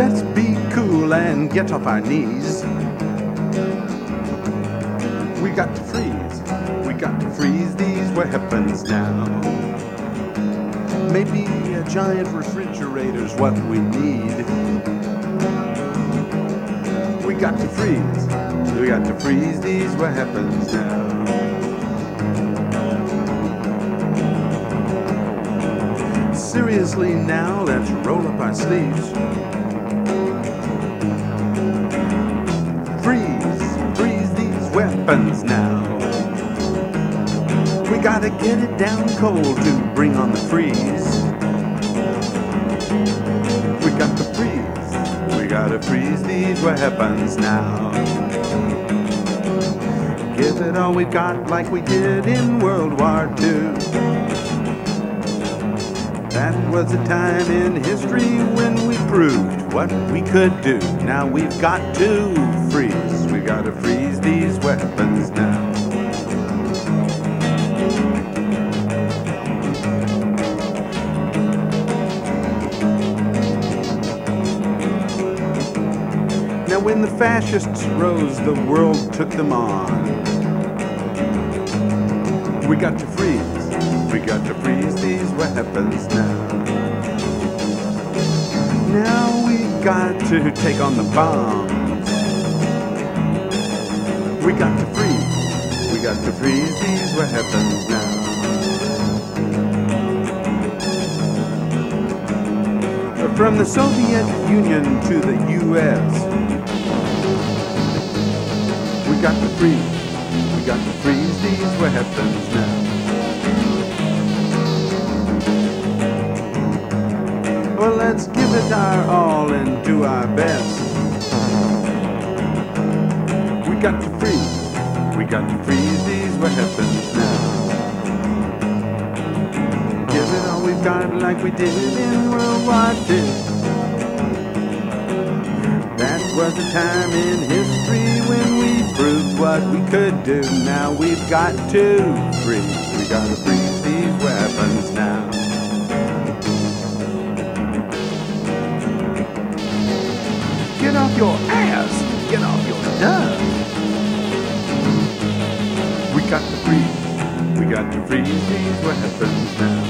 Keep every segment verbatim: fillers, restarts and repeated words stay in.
Let's be cool and get off our knees. We got to freeze, we got to freeze these weapons now. Maybe a giant refrigerator's what we need. We got to freeze, we got to freeze these weapons now. Seriously now, let's roll up our sleeves. Freeze, freeze these weapons now. We gotta get it down cold to bring on the freeze. We got to freeze, we gotta freeze these weapons now. Give it all we got like we did in World War Two. That was a time in history when we proved what we could do. Now we've got to freeze. We've got to freeze these weapons now. Now when the fascists rose, the world took them on. We got to freeze. We got to freeze these weapons now. Now we got to take on the bombs. We got to freeze. We got to freeze these weapons now. From the Soviet Union to the U S, we got to freeze. We got to freeze these weapons now. Well, let's give it our all and do our best. We got to freeze. We got to freeze these weapons now. Give it all we've got like we did in World War Two. That was a time in history when we proved what we could do. Now we've got to freeze. We got to freeze these weapons now. Get off your ass, get off your duff. We got to freeze, we got to freeze these weapons now.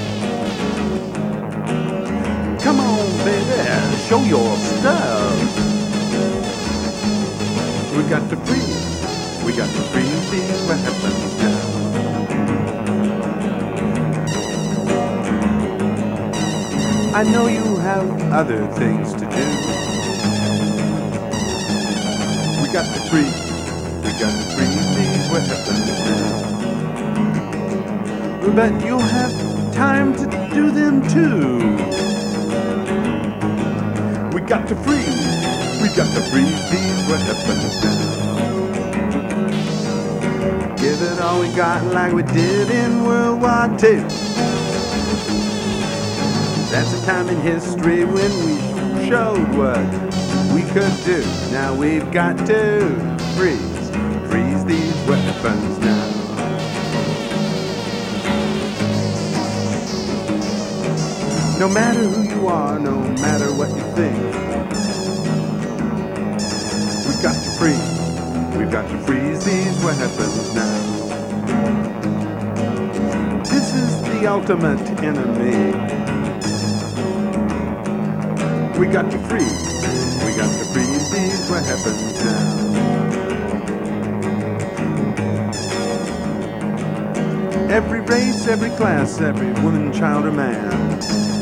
Come on, baby, show your stuff. We got to freeze, we got to freeze these weapons now. I know you have other things to do. We got to freeze, we got to freeze these weapons now. But you'll have time to do them too. We got to freeze, we got to freeze these weapons now. Give it all we got like we did in World War Two. That's a time in history when we showed what we could do. Now we've got to freeze, freeze these weapons now. No matter who you are, no matter what you think, we've got to freeze, we've got to freeze these weapons now. This is the ultimate enemy. We got to freeze. We got to freeze these weapons now. Every race, every class, every woman, child, or man.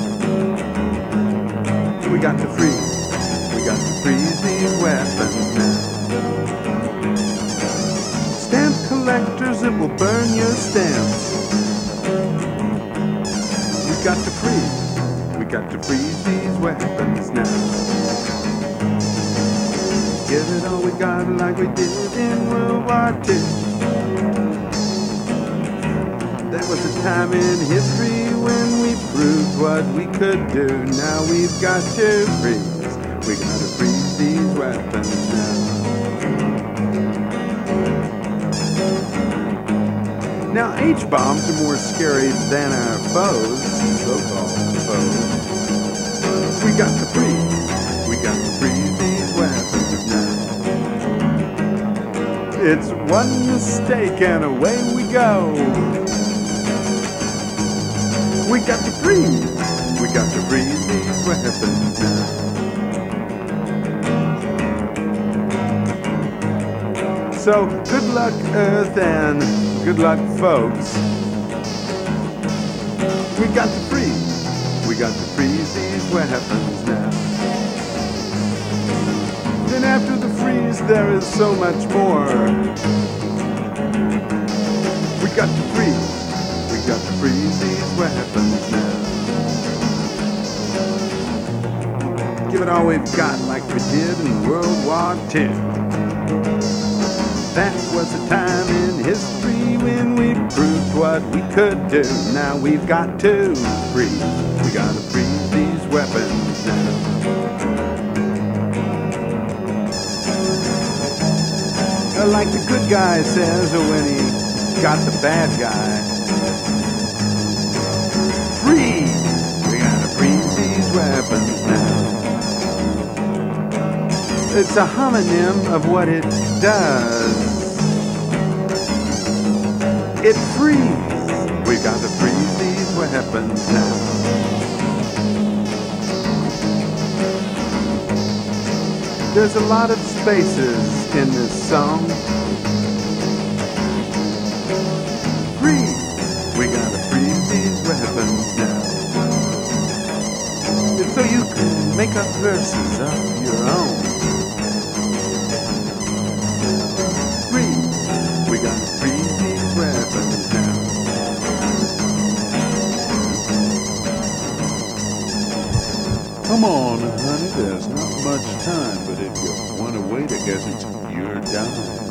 We got to freeze. We got to freeze these weapons now. Stamp collectors, it will burn your stamps. We got to freeze. We got to freeze these weapons now. Give it all we got like we did in World War Two. There was a time in history when we proved what we could do. Now we've got to freeze. We got to freeze these weapons now. Now H-bombs are more scary than our foes, so-called foes. We got to freeze. We got to freeze. It's one mistake and away we go. We got to freeze. We got to freeze these weapons now. So good luck, Earth, and good luck, folks. We got to freeze. We got to freeze these weapons now. Then after the freeze, there is so much more. We got to freeze. We got to freeze these weapons now. Give it all we've got like we did in World War Two. That was a time in history when we proved what we could do. Now we've got to freeze. We gotta freeze these weapons now. Like the good guy says when he got the bad guy. Freeze! We gotta freeze these weapons now. It's a homonym of what it does. It frees. We gotta freeze these weapons now. There's a lot of spaces in this song. Freeze. We gotta freeze these weapons now. It's so you can make up verses of your own. Freeze. We gotta freeze these weapons now. Come on, honey, there's not much time, but if you want to wait, I guess it's your time.